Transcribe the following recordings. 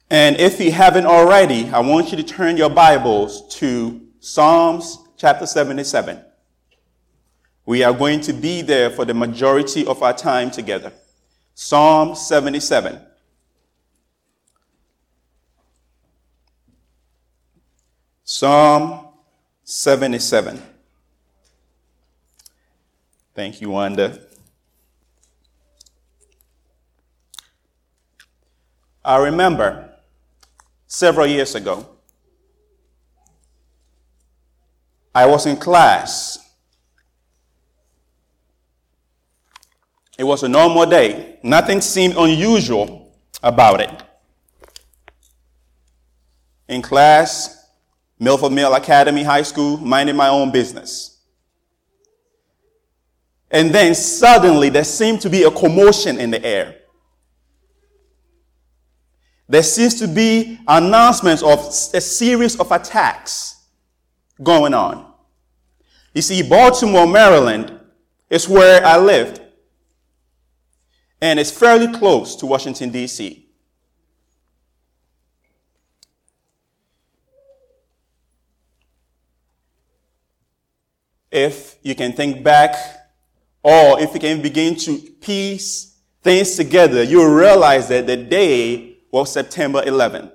And if you haven't already, I want you to turn your Bibles to Psalms chapter 77. We are going to be there for the majority of our time together. Psalm 77. Psalm 77. Thank you, Wanda. I remember several years ago, I was in class. It was a normal day. Nothing seemed unusual about it. In class, Milford Mill Academy High School, minding my own business. And then suddenly there seemed to be a commotion in the air. There seems to be announcements of a series of attacks going on. You see, Baltimore, Maryland is where I lived. And it's fairly close to Washington, D.C. If you can think back, or if you can begin to piece things together, you'll realize that the day was September 11,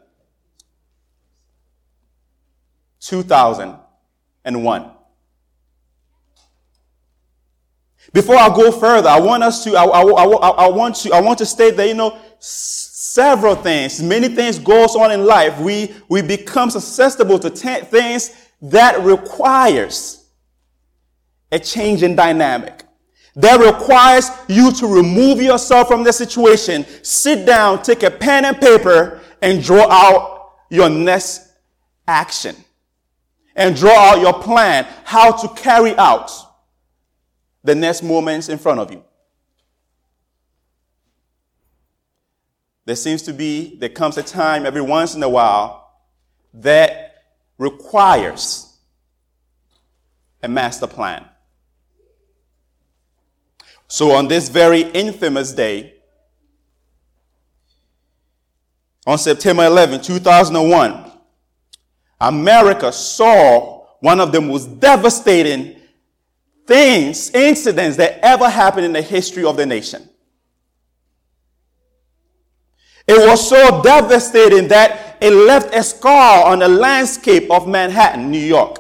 2001. Before I go further, I want to state that, several things, many things goes on in life. We become susceptible to things that requires a change in dynamic. That requires you to remove yourself from the situation, sit down, take a pen and paper, and draw out your next action. And draw out your plan, how to carry out the next moments in front of you. There comes a time every once in a while that requires a master plan. So on this very infamous day, on September 11, 2001, America saw one of the most devastating incidents that ever happened in the history of the nation. It was so devastating that it left a scar on the landscape of Manhattan, New York.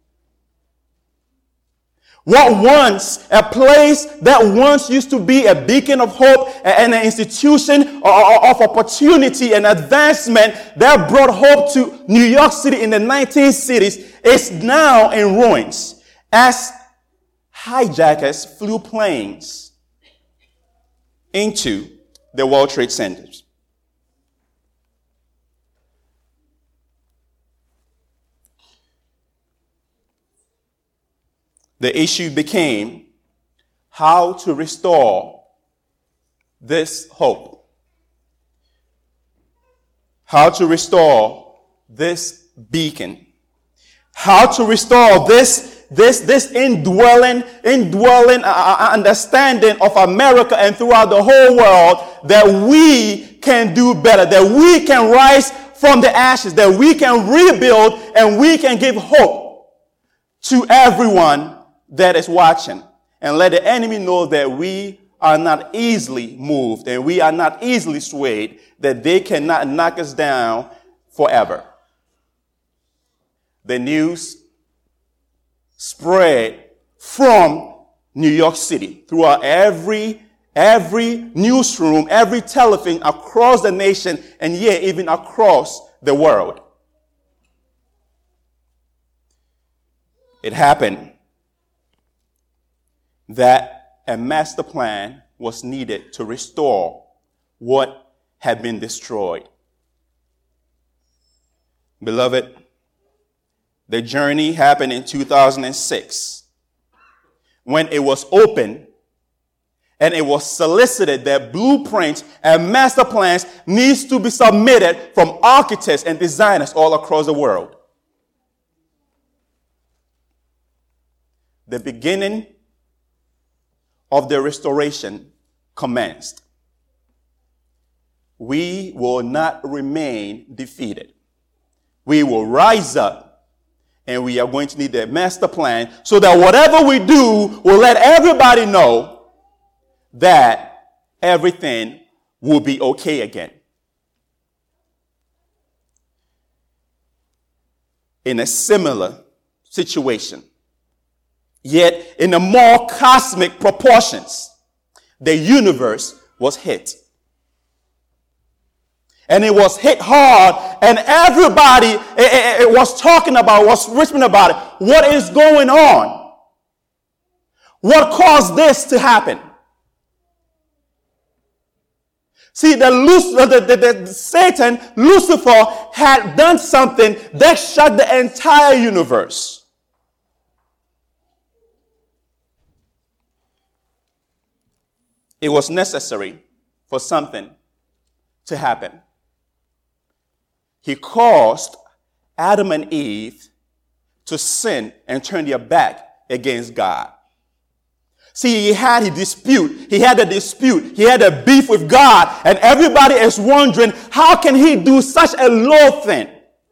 What once, a place that once used to be a beacon of hope and an institution of opportunity and advancement that brought hope to New York City in the 1960s, is now in ruins as hijackers flew planes into the World Trade Centers. The issue became how to restore this hope. How to restore this beacon. How to restore this indwelling understanding of America and throughout the whole world that we can do better, that we can rise from the ashes, that we can rebuild and we can give hope to everyone that is watching, and let the enemy know that we are not easily moved and we are not easily swayed, that they cannot knock us down forever. The news spread from New York City throughout every newsroom, every television across the nation, and yet even across the world. It happened that a master plan was needed to restore what had been destroyed. Beloved, the journey happened in 2006 when it was open and it was solicited that blueprints and master plans needs to be submitted from architects and designers all across the world. The beginning of the restoration commenced. we will not remain defeated. We will rise up, and we are going to need a master plan so that whatever we do will let everybody know that everything will be okay again. In a similar situation, yet in a more cosmic proportions, the universe was hit. And it was hit hard, and everybody it was talking about, was whispering about it. What is going on? What caused this to happen? See, Satan, Lucifer, had done something that shocked the entire universe. It was necessary for something to happen. He caused Adam and Eve to sin and turn their back against God. See, he had a dispute. He had a beef with God. And everybody is wondering, how can he do such a low thing?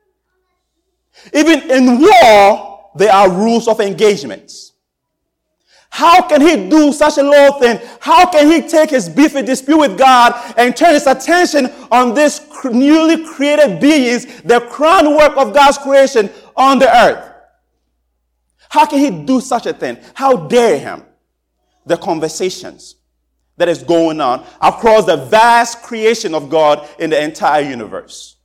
Even in war, there are rules of engagements. How can he do such a low thing? How can he take his beef and dispute with God and turn his attention on this newly created beings, the crown work of God's creation on the earth? How can he do such a thing? How dare him? The conversations that is going on across the vast creation of God in the entire universe.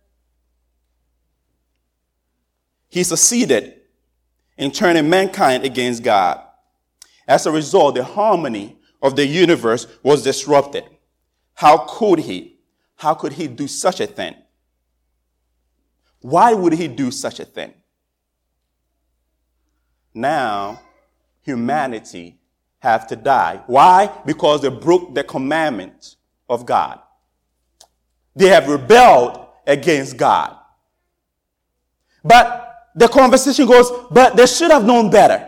He succeeded in turning mankind against God. As a result, the harmony of the universe was disrupted. How could he? How could he do such a thing? Why would he do such a thing? Now, humanity have to die. Why? Because they broke the commandment of God. They have rebelled against God. But the conversation goes, but they should have known better.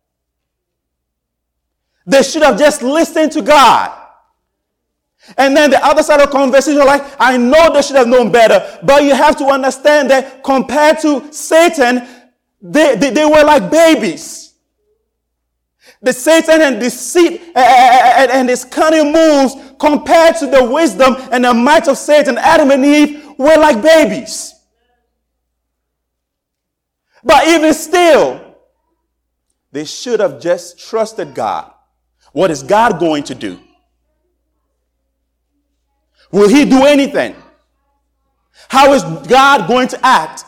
They should have just listened to God. And then the other side of the conversation, like, I know they should have known better, but you have to understand that compared to Satan, they were like babies. The Satan and deceit and his cunning moves compared to the wisdom and the might of Satan, Adam and Eve were like babies. But even still, they should have just trusted God. What is God going to do? Will he do anything? How is God going to act?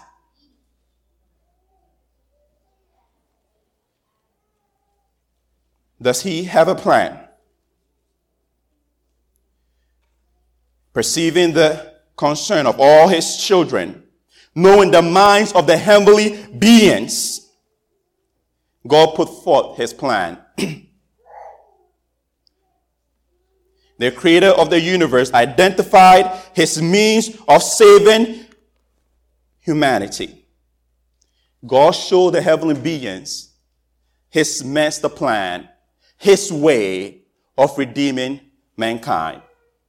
Does he have a plan? Perceiving the concern of all his children, knowing the minds of the heavenly beings, God put forth his plan. The creator of the universe identified his means of saving humanity. God showed the heavenly beings his master plan, his way of redeeming mankind.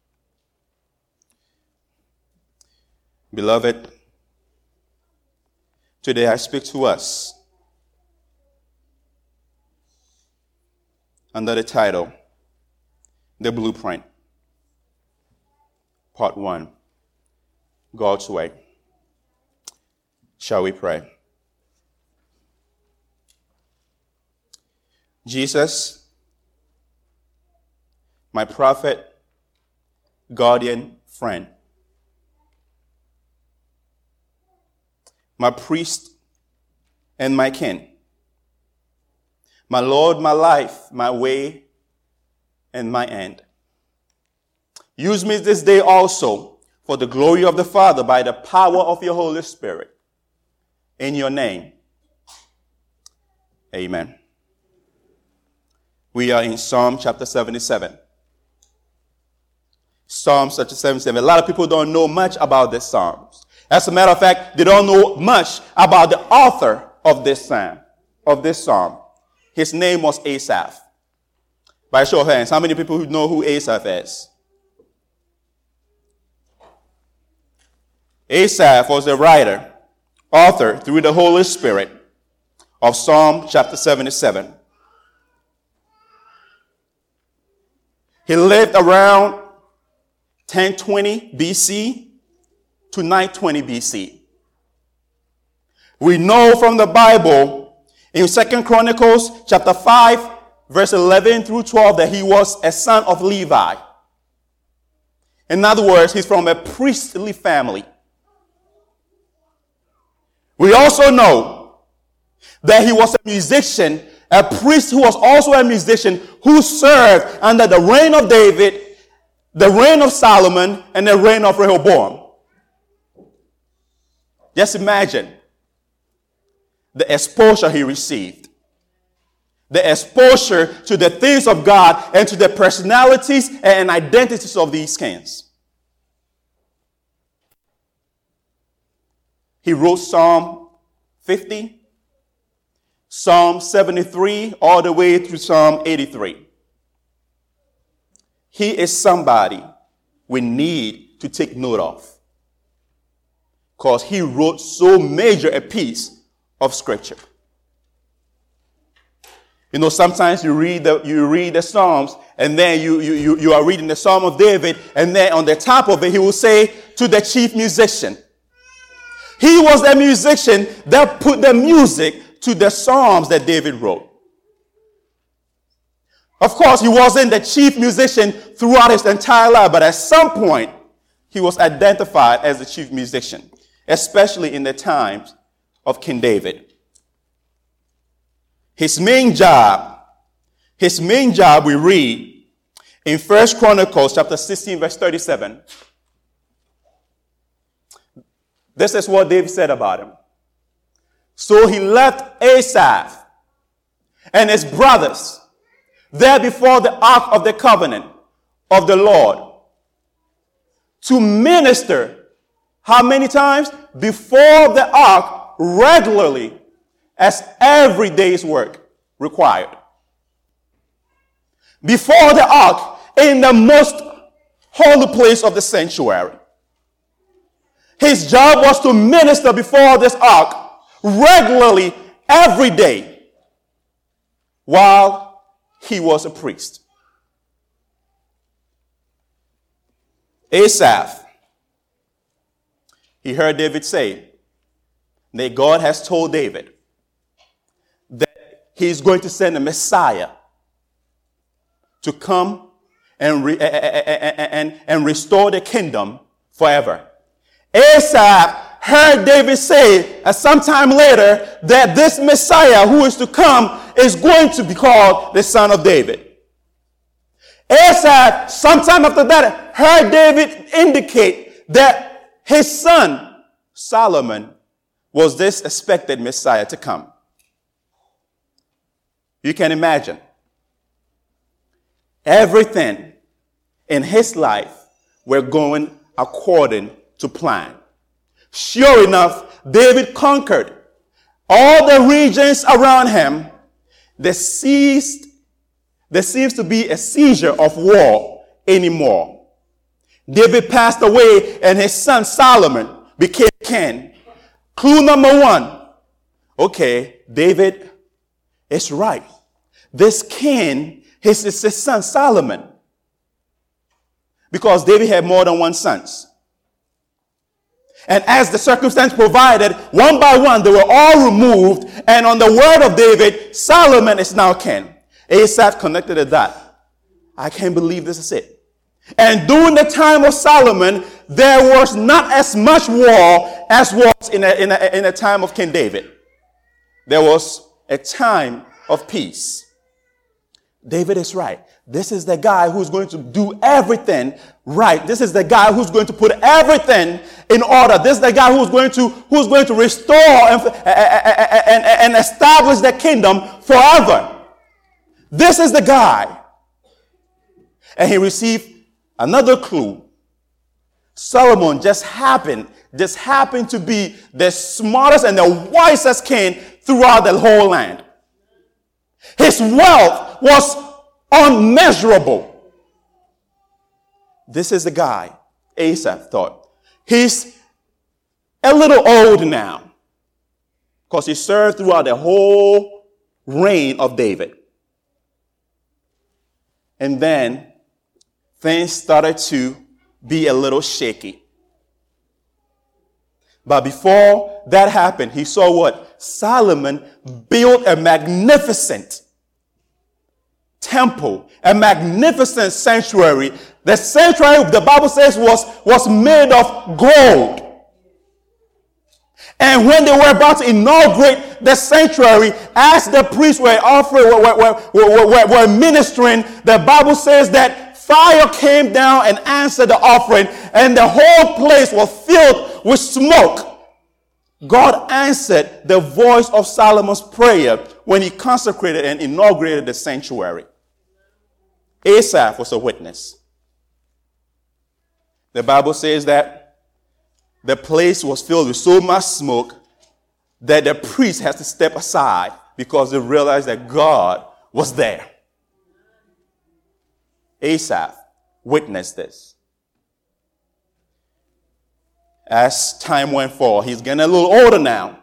Beloved, today I speak to us under the title, The Blueprint, Part 1, God's Way. Shall we pray? Jesus, my prophet, guardian, friend, my priest and my kin, my Lord, my life, my way, and my end. Use me this day also for the glory of the Father by the power of your Holy Spirit. In your name, amen. We are in Psalm chapter 77. Psalm chapter 77. A lot of people don't know much about this Psalms. As a matter of fact, they don't know much about the author of this psalm. His name was Asaph. By show of hands, how many people know who Asaph is? Asaph was the writer, author through the Holy Spirit of Psalm chapter 77. He lived around 1020 BC to 920 BC. We know from the Bible in 2 Chronicles chapter 5 verse 11 through 12 that he was a son of Levi. In other words, he's from a priestly family. We also know that he was a musician, a priest who was also a musician who served under the reign of David, the reign of Solomon, and the reign of Rehoboam. Just imagine the exposure he received. The exposure to the things of God and to the personalities and identities of these kings. He wrote Psalm 50, Psalm 73, all the way through Psalm 83. He is somebody we need to take note of, because he wrote so major a piece of scripture. You know, sometimes you read the Psalms, and then you are reading the Psalm of David, and then on the top of it, he will say, to the chief musician. He was the musician that put the music to the Psalms that David wrote. Of course, he wasn't the chief musician throughout his entire life, but at some point, he was identified as the chief musician, especially in the times of King David. His main job we read in 1 Chronicles chapter 16 verse 37. This is what David said about him. So he left Asaph and his brothers there before the ark of the covenant of the Lord to minister how many times? Before the ark regularly, as every day's work required. Before the ark, in the most holy place of the sanctuary. His job was to minister before this ark regularly every day while he was a priest. Asaph, he heard David say that God has told David that he's going to send a Messiah to come and restore the kingdom forever. Asaph heard David say sometime later that this Messiah who is to come is going to be called the Son of David. Asaph, sometime after that, heard David indicate that his son, Solomon, was this expected Messiah to come. You can imagine. Everything in his life were going according to plan. Sure enough, David conquered all the regions around him. There seems to be a seizure of war anymore. David passed away and his son Solomon became king. Clue number one. Okay, David is right. This king is his son Solomon. Because David had more than one son. And as the circumstance provided, one by one, they were all removed. And on the word of David, Solomon is now king. Asaph connected to that. I can't believe this is it. And during the time of Solomon, there was not as much war as was in a time of King David. There was a time of peace. David is right. This is the guy who's going to do everything right. This is the guy who's going to put everything in order. This is the guy who's going to restore and establish the kingdom forever. This is the guy. And he received another clue. Solomon just happened to be the smartest and the wisest king throughout the whole land. His wealth was unmeasurable. This is the guy, Asaph thought. He's a little old now, because he served throughout the whole reign of David. And then things started to be a little shaky. But before that happened, he saw what? Solomon built a magnificent temple, a magnificent sanctuary. The sanctuary, the Bible says, was made of gold. And when they were about to inaugurate the sanctuary, as the priests were offering, were ministering, the Bible says that fire came down and answered the offering, and the whole place was filled with smoke. God answered the voice of Solomon's prayer when he consecrated and inaugurated the sanctuary. Asaph was a witness. The Bible says that the place was filled with so much smoke that the priest had to step aside because they realized that God was there. Asaph witnessed this. As time went forward, he's getting a little older now.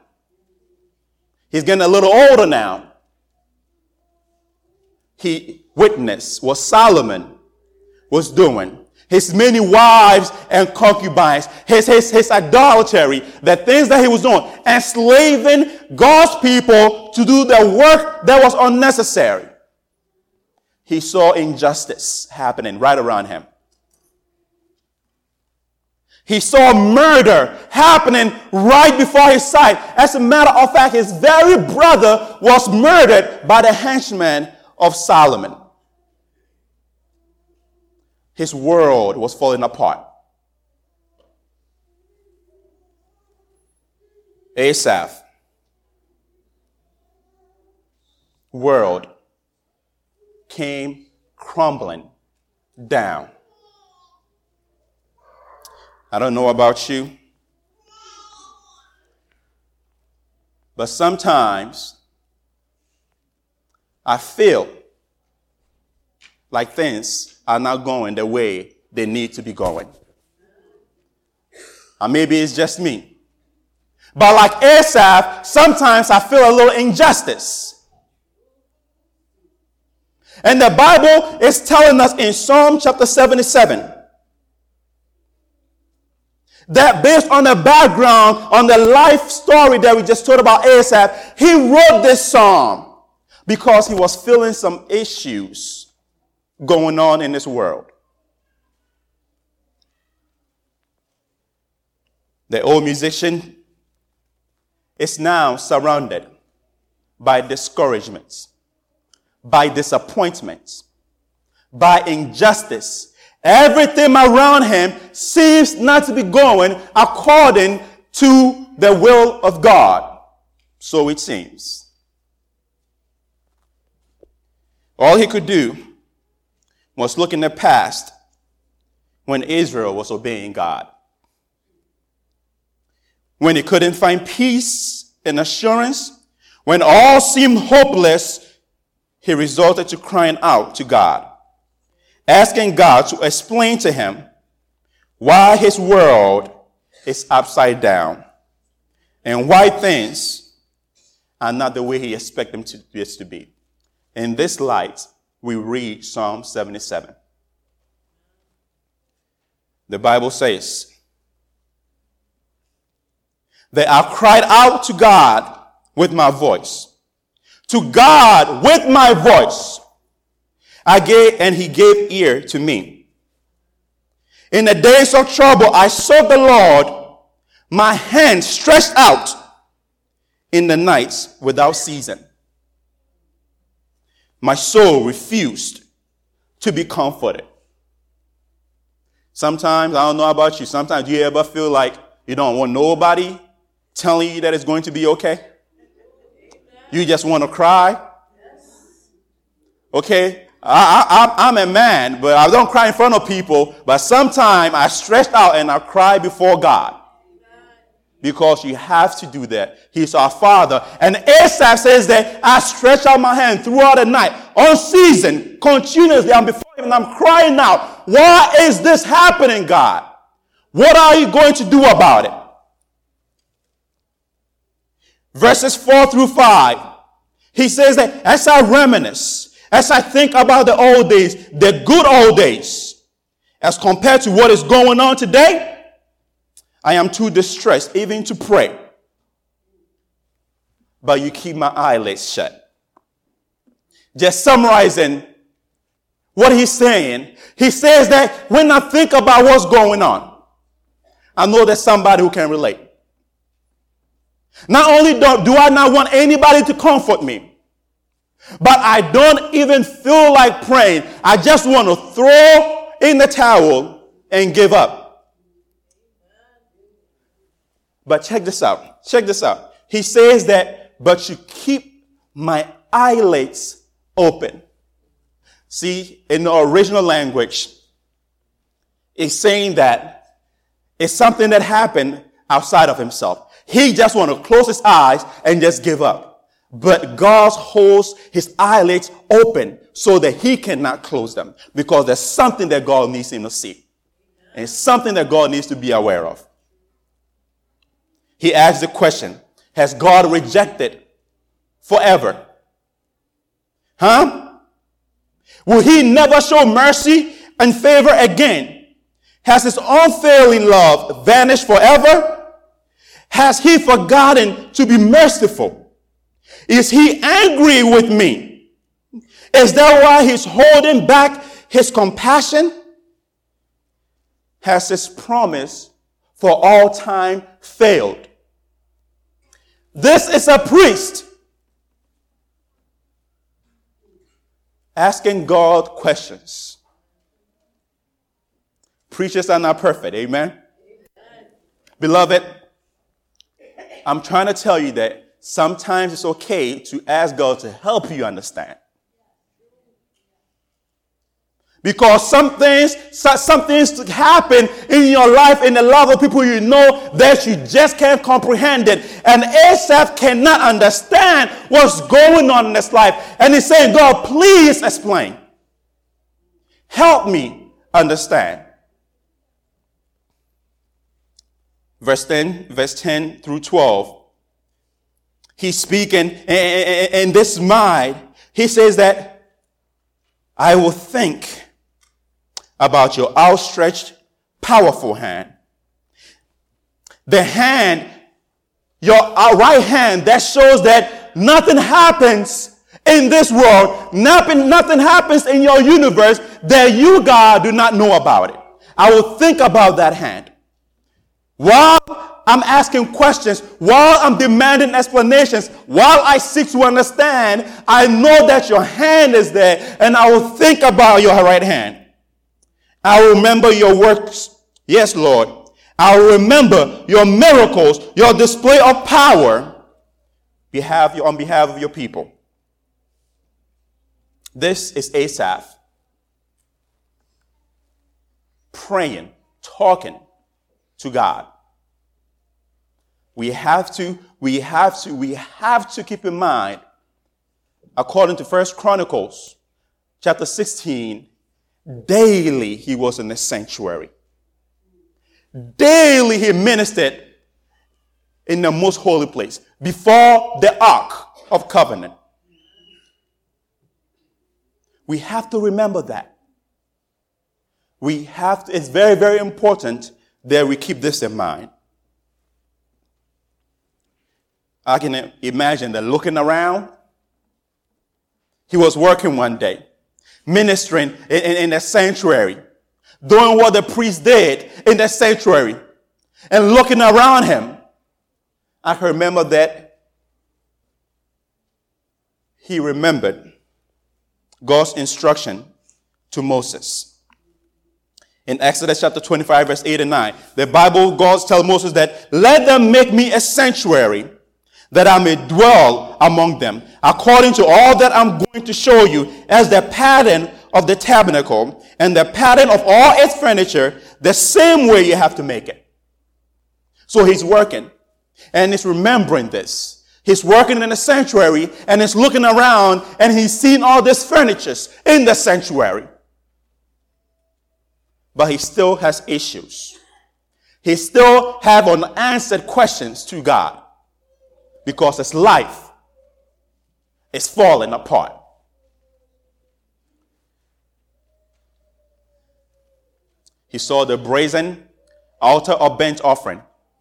He witnessed what Solomon was doing. His many wives and concubines, his idolatry, the things that he was doing, enslaving God's people to do the work that was unnecessary. He saw injustice happening right around him. He saw murder happening right before his sight. As a matter of fact, his very brother was murdered by the henchmen of Solomon. His world was falling apart. Asaph world came crumbling down. I don't know about you, but sometimes I feel like things are not going the way they need to be going. Or maybe it's just me. But like Asaph, sometimes I feel a little injustice. And the Bible is telling us in Psalm chapter 77 that based on the background, on the life story that we just told about Asaph, he wrote this psalm because he was feeling some issues going on in this world. The old musician is now surrounded by discouragements, by disappointments, by injustice. Everything around him seems not to be going according to the will of God. So it seems. All he could do was look in the past when Israel was obeying God. When he couldn't find peace and assurance, when all seemed hopeless, he resorted to crying out to God, asking God to explain to him why his world is upside down and why things are not the way he expects them to be. In this light, we read Psalm 77. The Bible says that I cried out to God with my voice. To God with my voice. And he gave ear to me. In the days of trouble, I sought the Lord, my hand stretched out in the nights without season. My soul refused to be comforted. Sometimes, I don't know about you, sometimes you ever feel like you don't want nobody telling you that it's going to be okay? You just want to cry? Okay? I'm a man, but I don't cry in front of people. But sometimes I stretch out and I cry before God. Because you have to do that. He's our Father. And Asaph says that I stretch out my hand throughout the night, unceasing, continuously. I'm before him and I'm crying out, why is this happening, God? What are you going to do about it? verses 4 through 5, he says that as I reminisce, as I think about the old days, the good old days, as compared to what is going on today, I am too distressed even to pray. But you keep my eyelids shut. Just summarizing what he's saying, he says that when I think about what's going on, I know there's somebody who can relate. Not only do I not want anybody to comfort me, but I don't even feel like praying. I just want to throw in the towel and give up. But check this out. Check this out. He says that, but you keep my eyelids open. See, in the original language, it's saying that it's something that happened outside of himself. He just want to close his eyes and just give up. But God holds his eyelids open so that he cannot close them, because there's something that God needs him to see. And it's something that God needs to be aware of. He asks the question, has God rejected forever? Huh? Will he never show mercy and favor again? Has his unfailing love vanished forever? Has he forgotten to be merciful? Is he angry with me? Is that why he's holding back his compassion? Has his promise for all time failed? This is a priest asking God questions. Preachers are not perfect, amen? Beloved, I'm trying to tell you that sometimes it's okay to ask God to help you understand. Because some things happen in your life, in the life of people you know, that you just can't comprehend it. And Asaph cannot understand what's going on in this life. And he's saying, God, please explain. Help me understand. Verse 10 through 12. He's speaking in this mind. He says that I will think about your outstretched, powerful hand. The hand, your right hand, that shows that nothing happens in this world, nothing happens in your universe that you, God, do not know about it. I will think about that hand. While I'm asking questions, while I'm demanding explanations, while I seek to understand, I know that your hand is there, and I will think about your right hand. I will remember your works. Yes, Lord. I will remember your miracles, your display of power on behalf of your people. This is Asaph praying, talking to God. We have to keep in mind, according to 1 Chronicles chapter 16, daily he was in the sanctuary. Daily he ministered in the most holy place before the Ark of Covenant. We have to remember that. It's very, very important that we keep this in mind. I can imagine that looking around, he was working one day, ministering in the sanctuary, doing what the priest did in the sanctuary, and looking around him. I can remember that he remembered God's instruction to Moses. In Exodus chapter 25, verse 8 and 9, the Bible, God tells Moses that, let them make me a sanctuary that I may dwell among them, according to all that I'm going to show you, as the pattern of the tabernacle and the pattern of all its furniture, the same way you have to make it. So he's working, and he's remembering this. He's working in the sanctuary, and he's looking around, and he's seeing all this furniture in the sanctuary. But he still has issues. He still have unanswered questions to God. because his life is falling apart. He saw the brazen altar of burnt offering,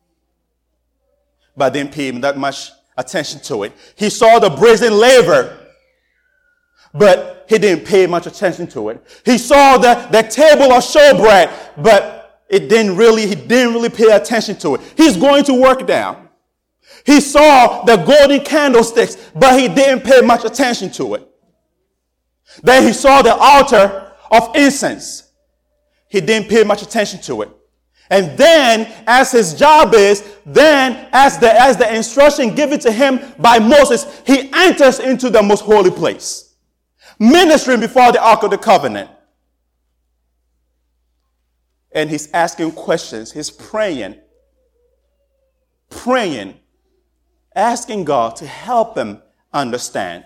but didn't pay that much attention to it. He saw the brazen laver, but he didn't pay much attention to it. He saw the table of showbread, but he didn't really pay attention to it. He's going to work now. He saw the golden candlesticks, but he didn't pay much attention to it. Then he saw the altar of incense. He didn't pay much attention to it. And then, as his job is, as the instruction given to him by Moses, he enters into the most holy place, ministering before the Ark of the Covenant. And he's asking questions. He's praying, asking God to help him understand.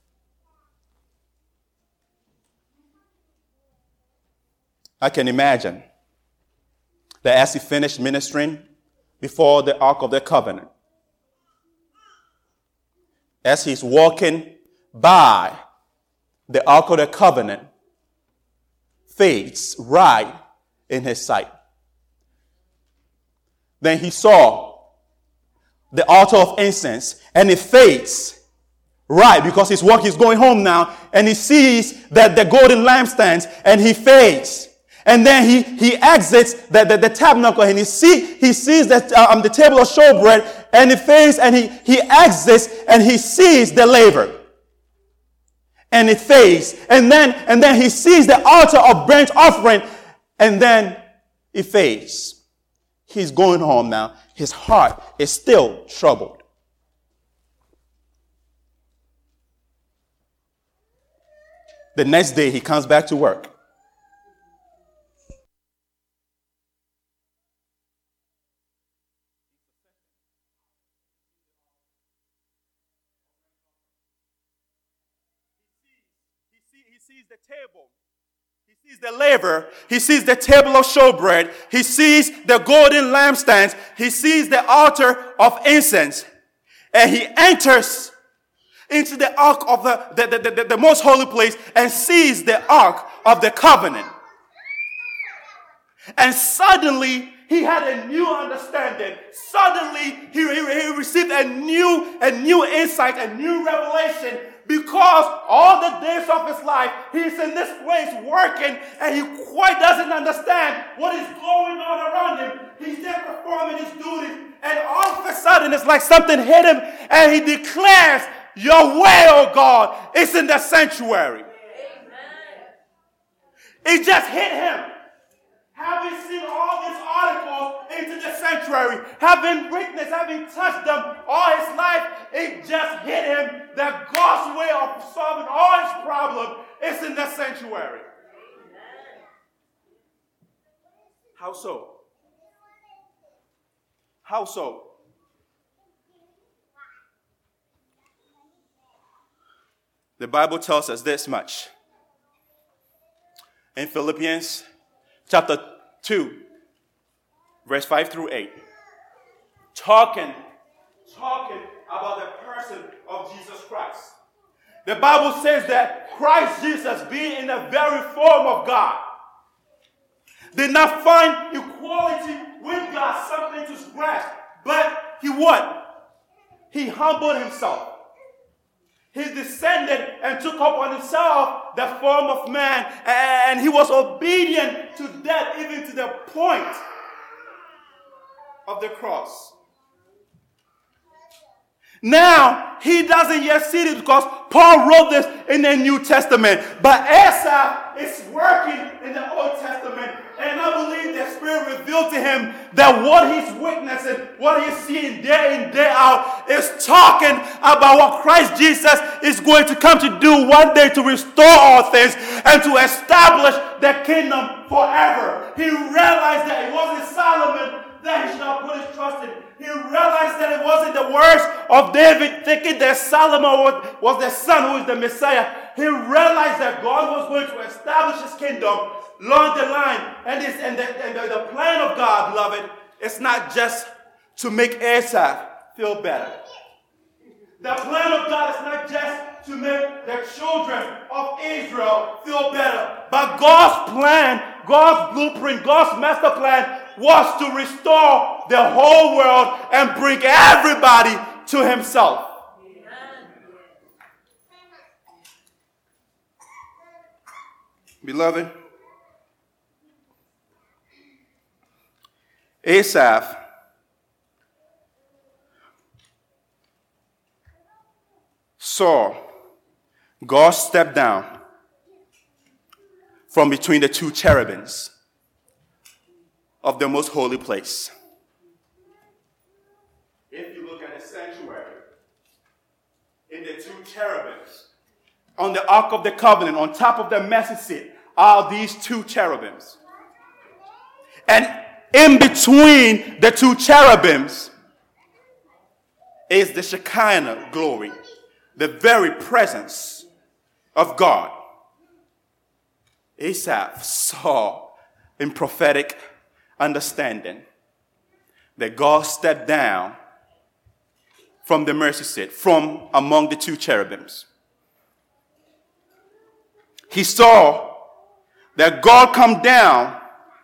I can imagine that as he finished ministering before the Ark of the Covenant, as he's walking by the Ark of the Covenant, fades right in his sight. Then he saw the altar of incense, and it fades right because he's going home now, and he sees that the golden lampstands, and he fades. And then he exits the tabernacle, and he sees that the table of showbread, and it fades, and he exits, and he sees the laver, and it fades, and then he sees the altar of burnt offering, and then it fades. He's going home now. His heart is still troubled. The next day he comes back to work. He sees the table. He sees the laver. He sees the table of showbread. He sees the golden lampstands. He sees the altar of incense. And he enters into the ark of the most holy place and sees the ark of the covenant. And suddenly he had a new understanding. Suddenly he received a new insight, a new revelation. Because all the days of his life, he's in this place working, and he quite doesn't understand what is going on around him. He's just performing his duties, and all of a sudden, it's like something hit him, and he declares, "Your way, oh God, is in the sanctuary." Amen. It just hit him. Having seen all these articles into the sanctuary, having witnessed, having touched them all his life, it just hit him that God's way of solving all his problems is in the sanctuary. Amen. How so? How so? The Bible tells us this much. In Philippians chapter 2, verse 5 through 8. Talking about the person of Jesus Christ. The Bible says that Christ Jesus, being in the very form of God, did not find equality with God something to grasp, but he what? He humbled himself. He descended and took up on himself the form of man, and he was obedient to death, even to the point of the cross. Now, he doesn't yet see this because Paul wrote this in the New Testament. But Asaph is working in the Old Testament. And I believe the Spirit revealed to him that what he's witnessing, what he's seeing day in, day out, is talking about what Christ Jesus is going to come to do one day to restore all things and to establish the kingdom forever. He realized that it wasn't Solomon that he should not put his trust in. He realized that it wasn't the words of David thinking that Solomon was the son who is the Messiah. He realized that God was going to establish his kingdom along the line. And the plan of God, beloved, is not just to make Asaph feel better. The plan of God is not just to make the children of Israel feel better, but God's plan, God's blueprint, God's master plan was to restore the whole world and bring everybody to himself. Beloved, Asaph saw God step down from between the two cherubims of the most holy place. If you look at the sanctuary, in the two cherubims, on the Ark of the Covenant, on top of the mercy seat, are these two cherubims. And in between the two cherubims is the Shekinah glory, the very presence of God. Asaph saw in prophetic understanding that God stepped down from the mercy seat, from among the two cherubims. He saw that God come down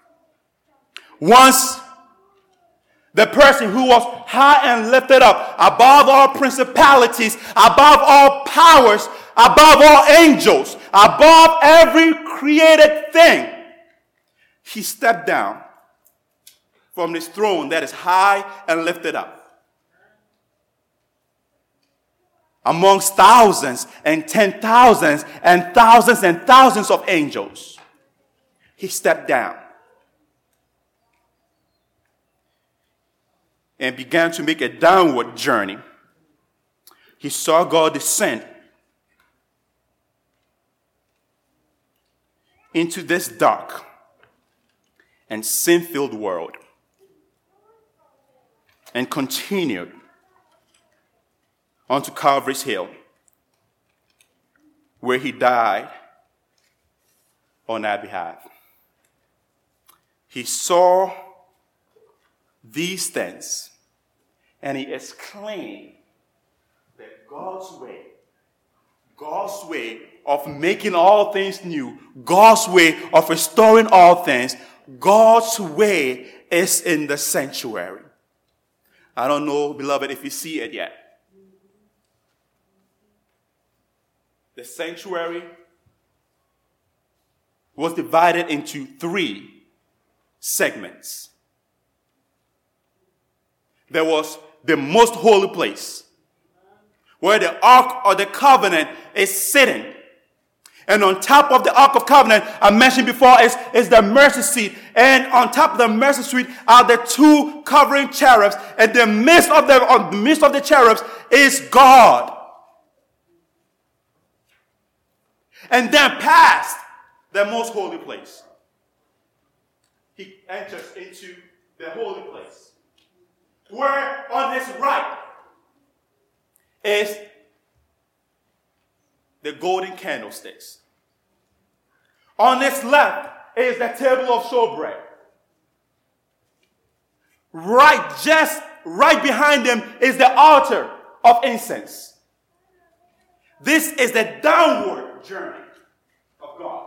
once the person who was high and lifted up above all principalities, above all powers, above all angels, above every created thing, he stepped down from this throne that is high and lifted up amongst thousands and 10,000s and thousands of angels. He stepped down and began to make a downward journey. He saw God descend into this dark and sin-filled world and continued onto Calvary's Hill, where he died on our behalf. He saw these things and he exclaimed that God's way of making all things new, God's way of restoring all things, God's way is in the sanctuary. I don't know, beloved, if you see it yet. The sanctuary was divided into 3 segments. There was the most holy place, where the Ark of the Covenant is sitting. And on top of the Ark of Covenant, I mentioned before, is the mercy seat. And on top of the mercy seat are the 2 covering cherubs. And in the midst of the cherubs is God. And then past the most holy place, he enters into the holy place, where on his right is the golden candlesticks. On his left is the table of showbread. Just right behind him is the altar of incense. This is the downward journey of God.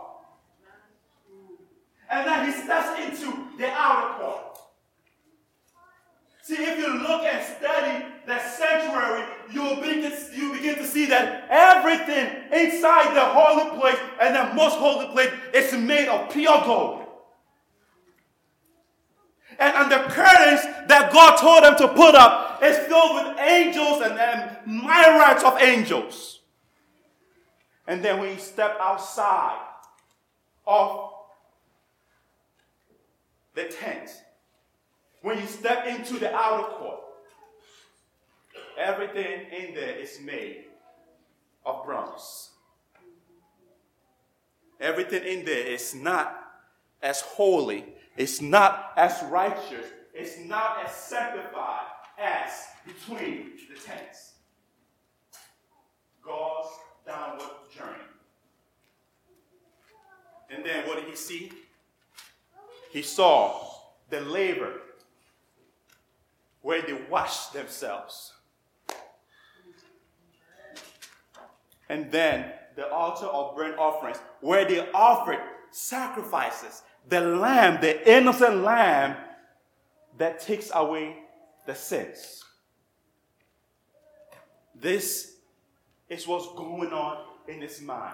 And then he steps into the outer court. See, if you look and study the sanctuary, you begin to see that everything inside the holy place and the most holy place is made of pure gold. And the curtains that God told them to put up is filled with angels and myriads of angels. And then when you step outside of the tent, when you step into the outer court, everything in there is made of bronze. Everything in there is not as holy, it's not as righteous, it's not as sanctified as between the tents. God's downward journey. And then what did he see? He saw the laver where they washed themselves. And then the altar of burnt offerings, where they offered sacrifices, the lamb, the innocent lamb that takes away the sins. This is what's going on in his mind.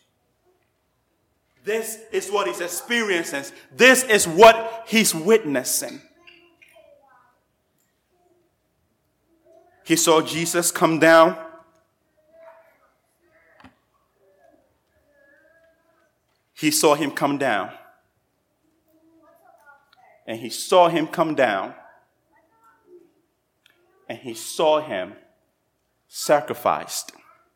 This is what he's experiencing. This is what he's witnessing. He saw Jesus come down. He saw him come down. And he saw him come down. And he saw him sacrificed.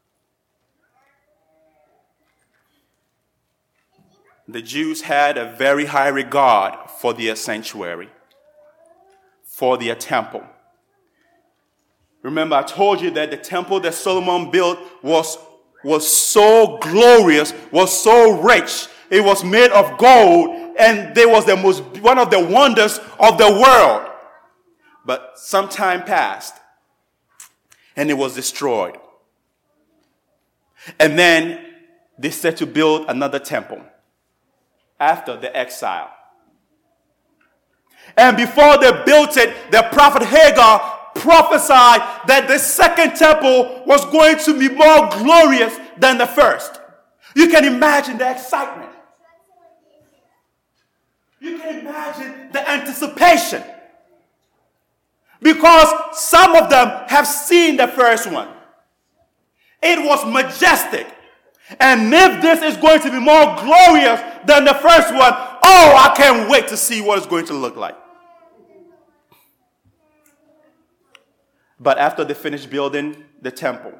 The Jews had a very high regard for their sanctuary, for their temple. Remember, I told you that the temple that Solomon built was so glorious, was so rich. It was made of gold, and it was one of the wonders of the world. But some time passed, and it was destroyed. And then they set to build another temple after the exile. And before they built it, the prophet Hagar prophesied that the second temple was going to be more glorious than the first. You can imagine the excitement. You can imagine the anticipation. Because some of them have seen the first one. It was majestic. And if this is going to be more glorious than the first one, oh, I can't wait to see what it's going to look like. But after they finished building the temple,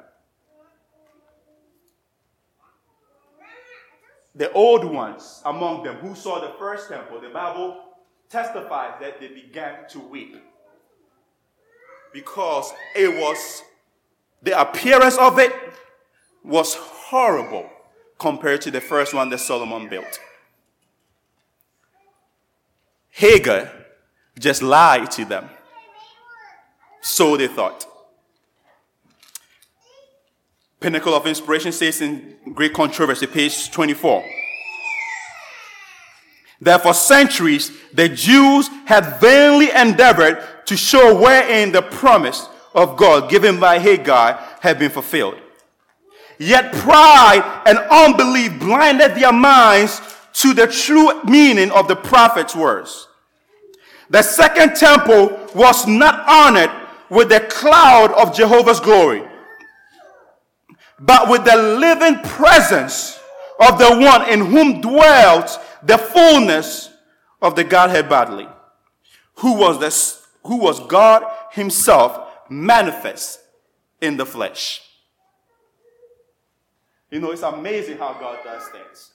the old ones among them who saw the first temple, the Bible testifies that they began to weep. Because the appearance of it was horrible compared to the first one that Solomon built. Hagar just lied to them. So they thought. Pinnacle of Inspiration says in Great Controversy, page 24. That for centuries, the Jews had vainly endeavored to show wherein the promise of God given by Hagar had been fulfilled. Yet pride and unbelief blinded their minds to the true meaning of the prophet's words. The second temple was not honored with the cloud of Jehovah's glory, but with the living presence of the one in whom dwelt the fullness of the Godhead bodily, who was God himself manifest in the flesh. You know, it's amazing how God does things.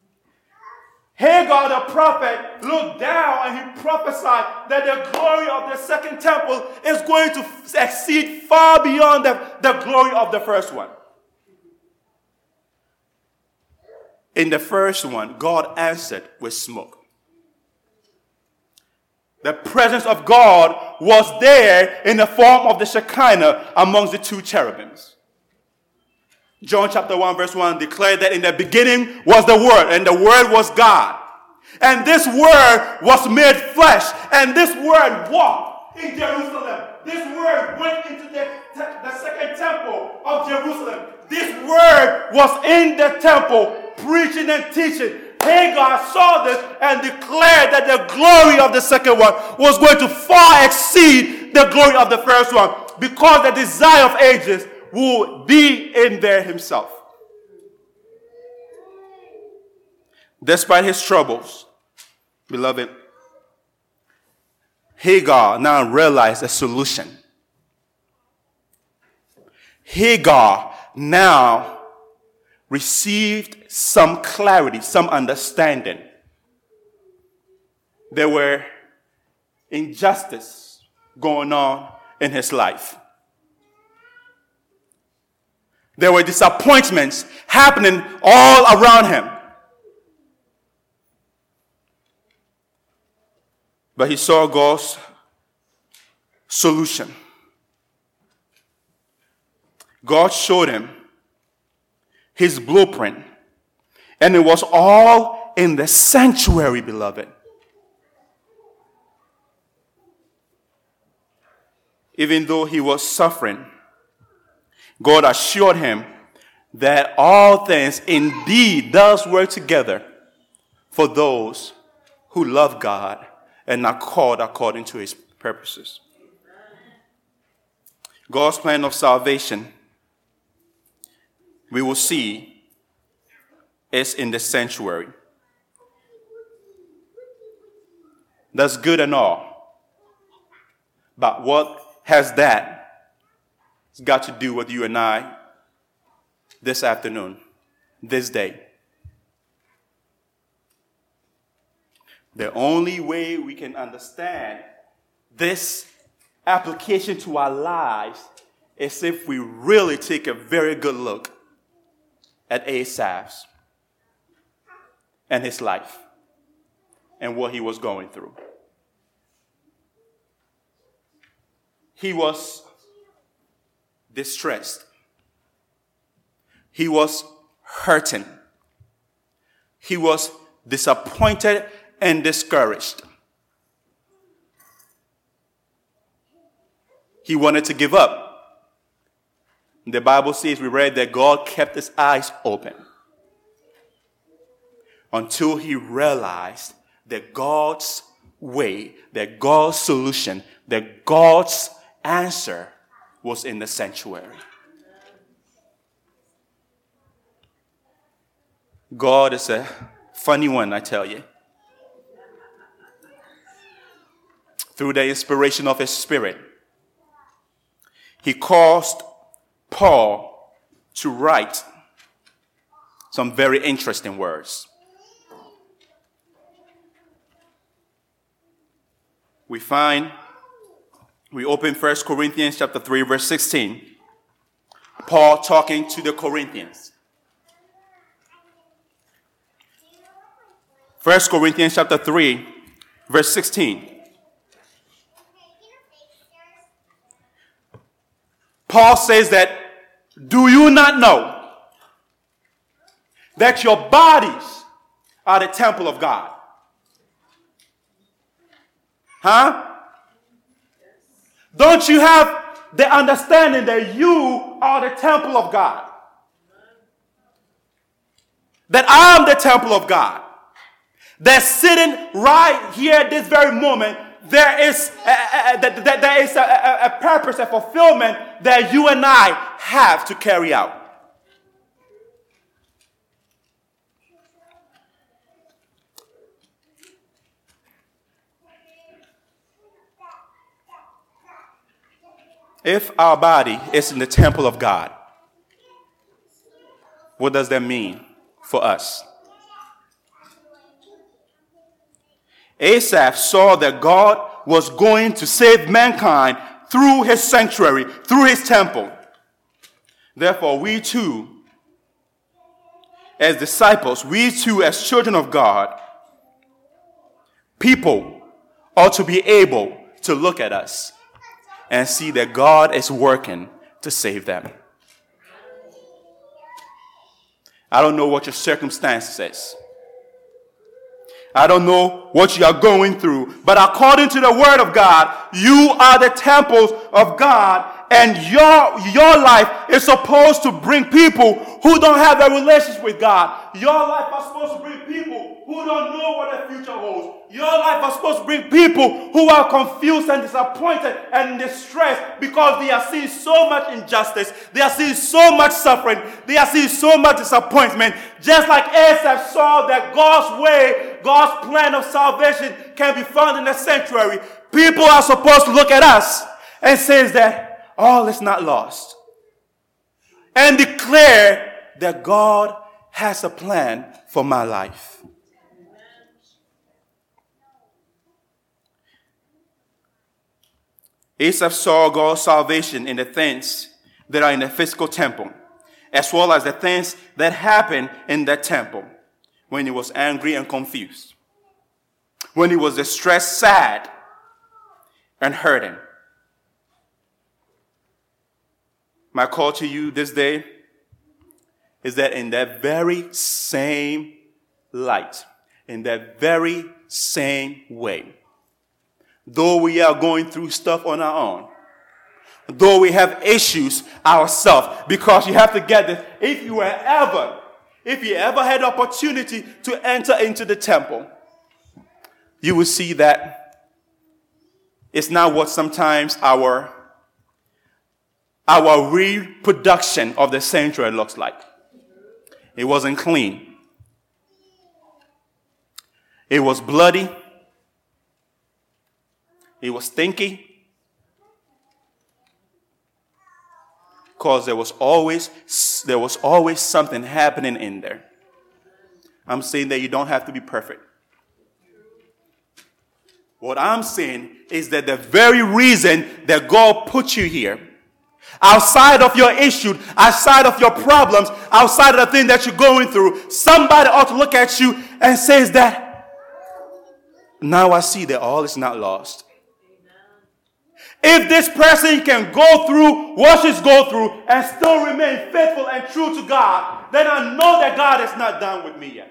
Hagar the prophet looked down and he prophesied that the glory of the second temple is going to exceed far beyond the glory of the first one. In the first one, God answered with smoke. The presence of God was there in the form of the Shekinah amongst the two cherubims. John chapter 1 verse 1 declared that in the beginning was the Word, and the Word was God. And this Word was made flesh, and this Word walked in Jerusalem. This Word went into the second temple of Jerusalem. This Word was in the temple, preaching and teaching. Hagar saw this and declared that the glory of the second one was going to far exceed the glory of the first one, because the desire of ages would be in there himself. Despite his troubles, beloved, Hagar now realized a solution. Hagar now received some clarity, some understanding. There were injustice going on in his life. There were disappointments happening all around him. But he saw God's solution. God showed him his blueprint. And it was all in the sanctuary, beloved. Even though he was suffering, God assured him that all things indeed does work together for those who love God and are called according to his purposes. God's plan of salvation, we will see, is in the sanctuary. That's good and all. But what has that got to do with you and I this afternoon, this day? The only way we can understand this application to our lives is if we really take a very good look at Asaph's and his life and what he was going through. He was distressed. He was hurting. He was disappointed and discouraged. He wanted to give up. The Bible says, we read that God kept his eyes open until he realized that God's way, that God's solution, that God's answer was in the sanctuary. God is a funny one, I tell you. Through the inspiration of his Spirit, he caused Paul to write some very interesting words. We open 1 Corinthians chapter 3, verse 16. Paul talking to the Corinthians. 1 Corinthians chapter 3, verse 16. Paul says that, do you not know that your bodies are the temple of God? Huh? Don't you have the understanding that you are the temple of God? That I am the temple of God. That sitting right here at this very moment, there is a purpose, a fulfillment that you and I have to carry out. If our body is in the temple of God, what does that mean for us? Asaph saw that God was going to save mankind through his sanctuary, through his temple. Therefore, we too, as disciples, we too, as children of God, people ought to be able to look at us and see that God is working to save them. I don't know what your circumstances is. I don't know what you are going through, but according to the word of God, you are the temples of God, and your life is supposed to bring people who don't have a relationship with God. Your life is supposed to bring people who don't know what the future holds. Your life is supposed to bring people who are confused and disappointed and distressed because they are seeing so much injustice. They are seeing so much suffering. They are seeing so much disappointment. Just like Asaph saw that God's way, God's plan of salvation can be found in the sanctuary. People are supposed to look at us and say that all is not lost. And declare that God has a plan for my life. Asaph saw God's salvation in the things that are in the physical temple, as well as the things that happened in that temple when he was angry and confused, when he was distressed, sad, and hurting. My call to you this day is that in that very same light, in that very same way, though we are going through stuff on our own, though we have issues ourselves, because you have to get this, if you ever had the opportunity to enter into the temple, you will see that it's not what sometimes our reproduction of the sanctuary looks like. It wasn't clean. It was bloody. It was stinky. Because there was always something happening in there. I'm saying that you don't have to be perfect. What I'm saying is that the very reason that God put you here, outside of your issue, outside of your problems, outside of the thing that you're going through, somebody ought to look at you and says that, now I see that all is not lost. If this person can go through what she's going through and still remain faithful and true to God, then I know that God is not done with me yet.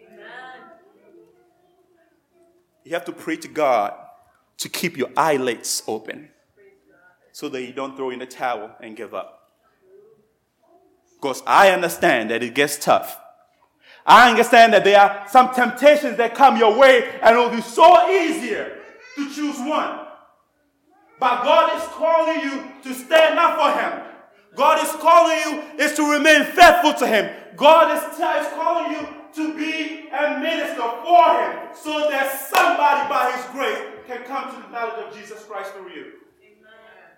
You have to pray to God to keep your eyelids open so that you don't throw in the towel and give up. Because I understand that it gets tough. I understand that there are some temptations that come your way and it will be so easier to choose one. But God is calling you to stand up for Him. God is calling you is to remain faithful to Him. God is calling you to be a minister for Him so that somebody by His grace can come to the knowledge of Jesus Christ through you. Amen.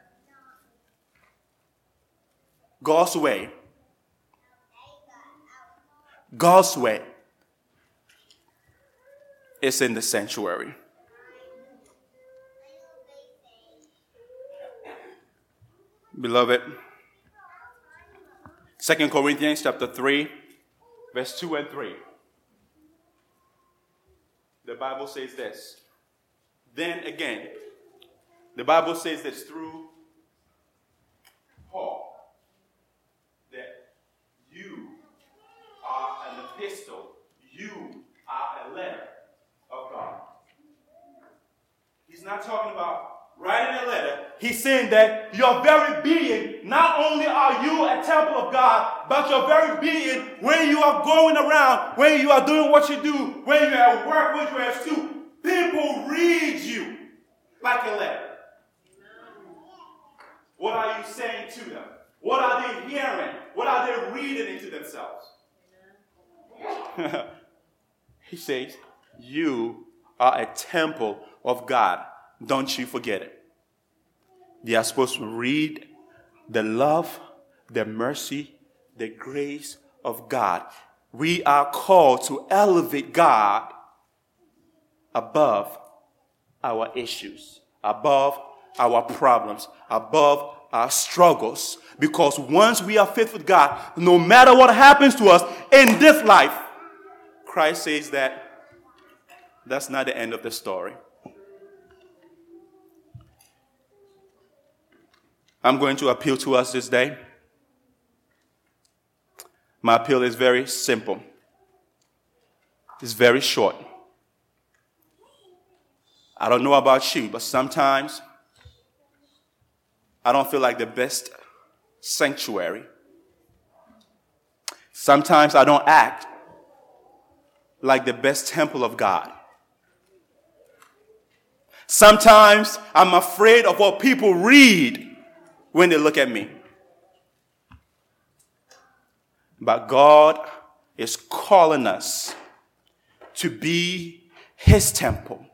God's way. God's way is in the sanctuary. Beloved, 2 Corinthians chapter 3, verse 2 and 3. The Bible says this. Then again, the Bible says this through Paul, that you are an epistle, you are a letter of God. He's not talking about writing a letter. He's saying that your very being, not only are you a temple of God, but your very being, when you are going around, when you are doing what you do, when you're at work, when you're at school, people read you like a letter. What are you saying to them? What are they hearing? What are they reading into themselves? He says, you are a temple of God. Don't you forget it. They are supposed to read the love, the mercy, the grace of God. We are called to elevate God above our issues, above our problems, above our struggles. Because once we are faithful with God, no matter what happens to us in this life, Christ says that that's not the end of the story. I'm going to appeal to us this day. My appeal is very simple. It's very short. I don't know about you, but sometimes I don't feel like the best sanctuary. Sometimes I don't act like the best temple of God. Sometimes I'm afraid of what people read when they look at me. But God is calling us to be His temple,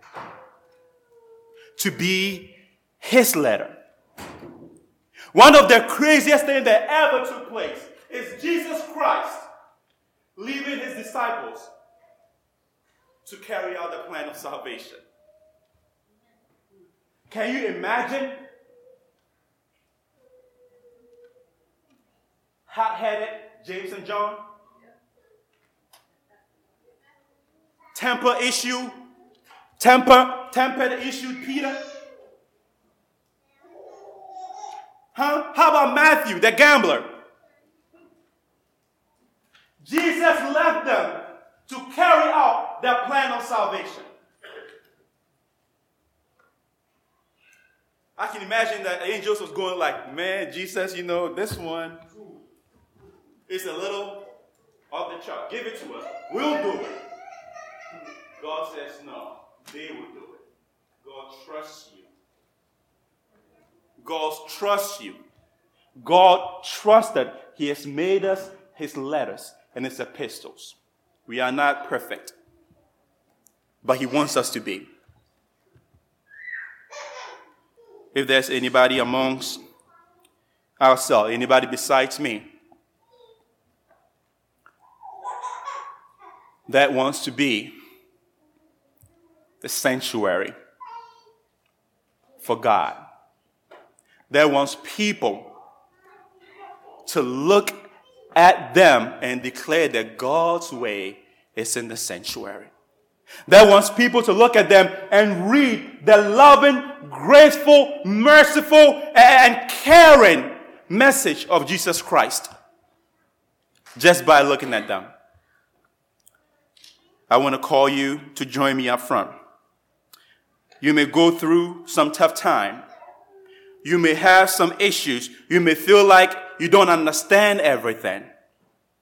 to be His letter. One of the craziest things that ever took place is Jesus Christ leaving His disciples to carry out the plan of salvation. Can you imagine? Hot-headed James and John. Temper issued Peter. Huh? How about Matthew, the gambler? Jesus left them to carry out their plan of salvation. I can imagine that angels was going like, man, Jesus, this one is a little off the chart. Give it to us. We'll do it. God says, no, they will do it. God trusts you. God trusts you. God trusts that He has made us His letters and His epistles. We are not perfect, but He wants us to be. If there's anybody amongst ourselves, anybody besides me, that wants to be the sanctuary for God, that wants people to look at them and declare that God's way is in the sanctuary, that wants people to look at them and read the loving, graceful, merciful, and caring message of Jesus Christ just by looking at them. I want to call you to join me up front. You may go through some tough time. You may have some issues. You may feel like you don't understand everything.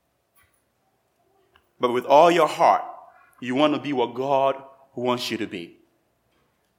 But with all your heart, you want to be what God wants you to be.